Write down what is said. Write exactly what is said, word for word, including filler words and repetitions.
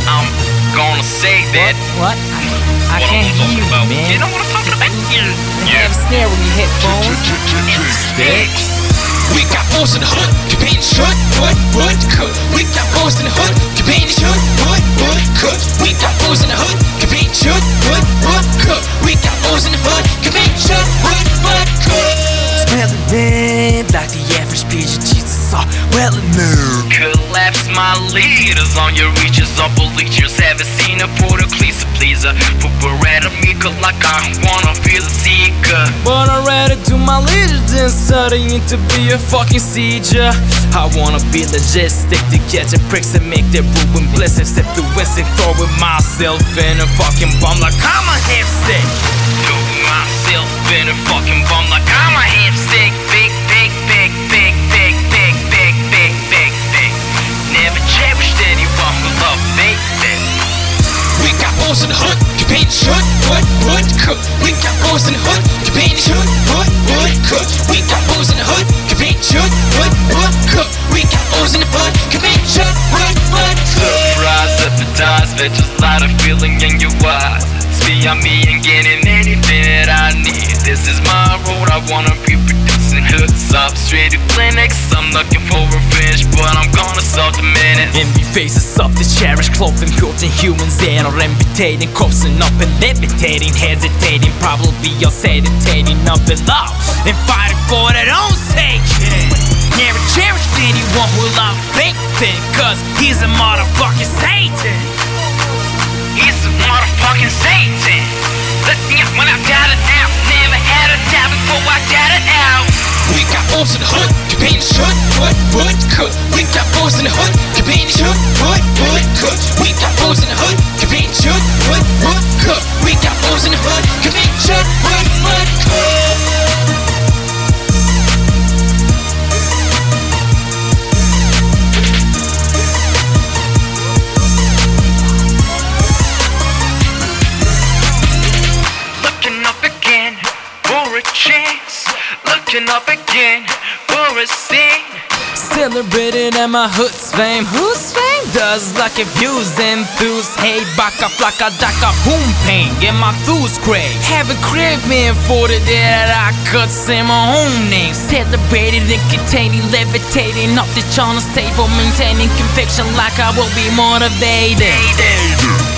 I'm gonna say that. What? I, I What can't I'm talking hear you, about. man. You know what I'm talking about? They Yeah. have a snare when you hit phones. Sticks. We got boys in the hood, campaign short, what, what, cut. We got boys in the hood, campaign short, what, what, cut. We got boys in the hood, campaign short, what, what, cut. We got boys in the hood, campaign short, what, what, cut. Smelling it like the average pigeon. Jesus, all well enough. Collapse my leaders on your reaches of bleachers. Haven't seen a protoclease pleaser. Put Beretta Mika like I wanna be the seeker. But I'd rather do my leisure than studying to be a fucking seizure. I wanna be logistic to catch a pricks and make their ruin bliss. Step through instinct, throwing myself in a fucking bomb like I'm a hipstick. Throw myself in a fucking bum like I'm a hipstick. Big, big, big, big, big, big, big, big, big, big. Never cherished anyone who loved big, big. We got boys in the hood, campaign short, what, what, cut. We got boys in the hood, campaign short, what, what, cut. We got boys in the hood, campaign short, what, what, cut. We got boys in the hood, campaign short, what, what, cut. Surprise, appetize, fetch a lot of feeling in your eyes. It's me on me and getting anything that I need. This is my road, I wanna be producing hoods up straight to clinics. I'm looking for revenge, but I'm gonna solve the menace. Envy faces of the cherished clothing, built in humans that are amputating, coasting up and levitating, hesitating, probably all seditating up below and fighting for their own sake. Never cherished anyone who loved fake thing, cause he's a motherfucking Satan. He's a motherfucking Satan. Let me up when I got it out. Never had a doubt before I got it out. We got boys in the hood, campaign short, what, what, cut. We got boys in the hood, campaign short, what, what, cut. We got boys in the hood, campaign short, what, what, cut. We got boys in the hood, campaign short, what, what, cut. Looking up again for a chance. Looking up again for a scene. Celebrating at my hood's fame. Whose fame does like if views enthuse. Hey, baka flaka daka boom pain. Get my thoughts great. Have a crib man for the day that I could say my own name. Celebrated and containing, levitating off the China's table, maintaining conviction like I will be motivated.